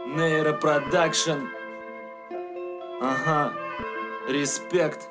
Нейропродакшн. Ага. Респект.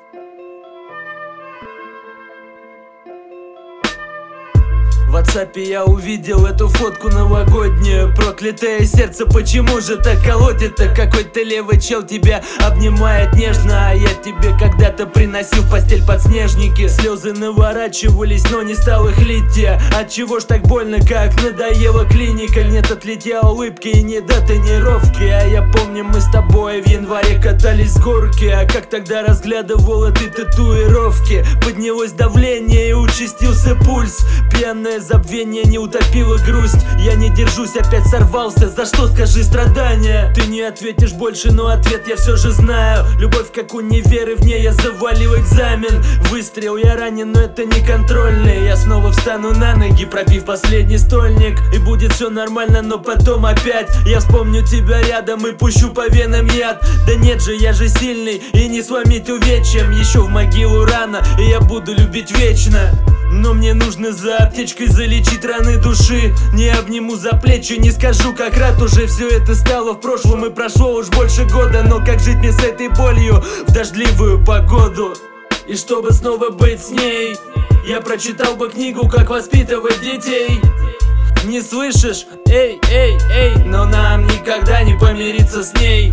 В WhatsApp я увидел эту фотку новогоднюю. Проклятое сердце, почему же так колотит? Это какой-то левый чел тебя обнимает нежно, а я тебе когда-то приносил в постель подснежники. Слезы наворачивались, но не стал их лить я. Отчего ж так больно, как надоела клиника? Нет отлития улыбки и не до тренировки. А я помню, мы с тобой в январе катались с горки. А как тогда разглядывал эти татуировки? Поднялось давление и участился пульс. Пьяное забвение не утопило грусть. Я не держусь, опять сорвался. За что, скажи, страдания? Ты не ответишь больше, но ответ я все же знаю. Любовь как универ, и в ней я завалил экзамен. Выстрел, я ранен, но это не контрольный. Я снова встану на ноги, пропив последний стольник. И будет все нормально, но потом опять я вспомню тебя рядом и пущу по венам яд. Да нет же, я же сильный и не сломить увечьем. Еще в могилу рано, и я буду любить вечно. Но мне нужно за аптечкой залечить раны души. Не обниму за плечи, не скажу, как рад уже все это стало в прошлом. И прошло уж больше года, но как жить мне с этой болью в дождливую погоду? И чтобы снова быть с ней, я прочитал бы книгу, как воспитывать детей. Не слышишь? Эй, эй, эй, но нам никогда не помириться с ней.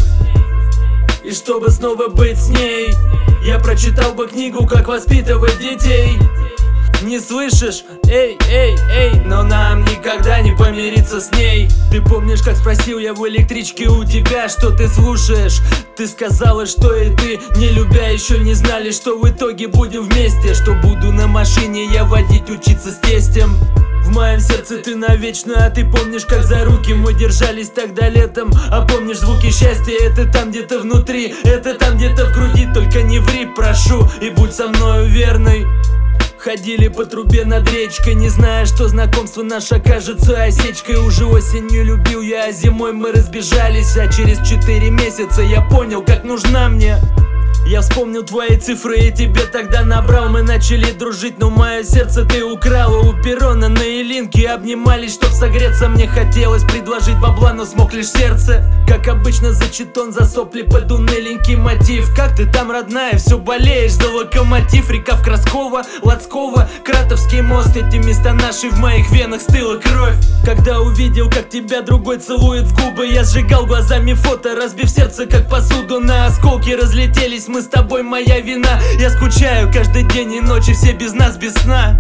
И чтобы снова быть с ней, я прочитал бы книгу, как воспитывать детей. Не слышишь? Эй, эй, эй, но нам никогда не помириться с ней. Ты помнишь, как спросил я в электричке у тебя, что ты слушаешь? Ты сказала, что и ты, не любя, еще не знали, что в итоге будем вместе. Что буду на машине я водить, учиться с тестем. В моем сердце ты навечно, а ты помнишь, как за руки мы держались тогда летом? А помнишь звуки счастья? Это там где-то внутри, это там где-то в груди. Только не ври, прошу, и будь со мною верной. Ходили по трубе над речкой, не зная, что знакомство наше окажется осечкой. Уже осенью любил я, а зимой мы разбежались. А через 4 месяца я понял, как нужна мне. Я вспомнил твои цифры и тебе тогда набрал. Мы начали дружить, но мое сердце ты украла. У перрона на Илинке обнимались, чтоб согреться. Мне хотелось предложить бабла, но смог лишь сердце. Как обычно за читон, за сопли под уныленький мотив. Как ты там, родная, все болеешь за Локомотив. Река в Краскова, Лацкова, Кратовский мост. Эти места наши, в моих венах стыла кровь. Когда увидел, как тебя другой целует в губы, я сжигал глазами фото, разбив сердце, как посуду. На осколки разлетелись мы с тобой, моя вина. Я скучаю каждый день и ночи, все без нас, без сна.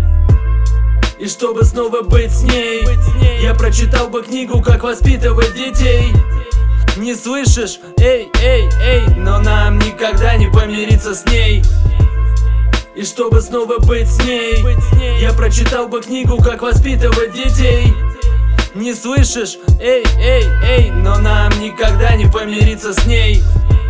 И чтобы снова быть с ней, я прочитал бы книгу, как воспитывать детей. Не слышишь? Эй, эй, эй, но нам никогда не помириться с ней. И чтобы снова быть с ней, я прочитал бы книгу, как воспитывать детей. Не слышишь? Эй, эй, эй, но нам никогда не помириться с ней.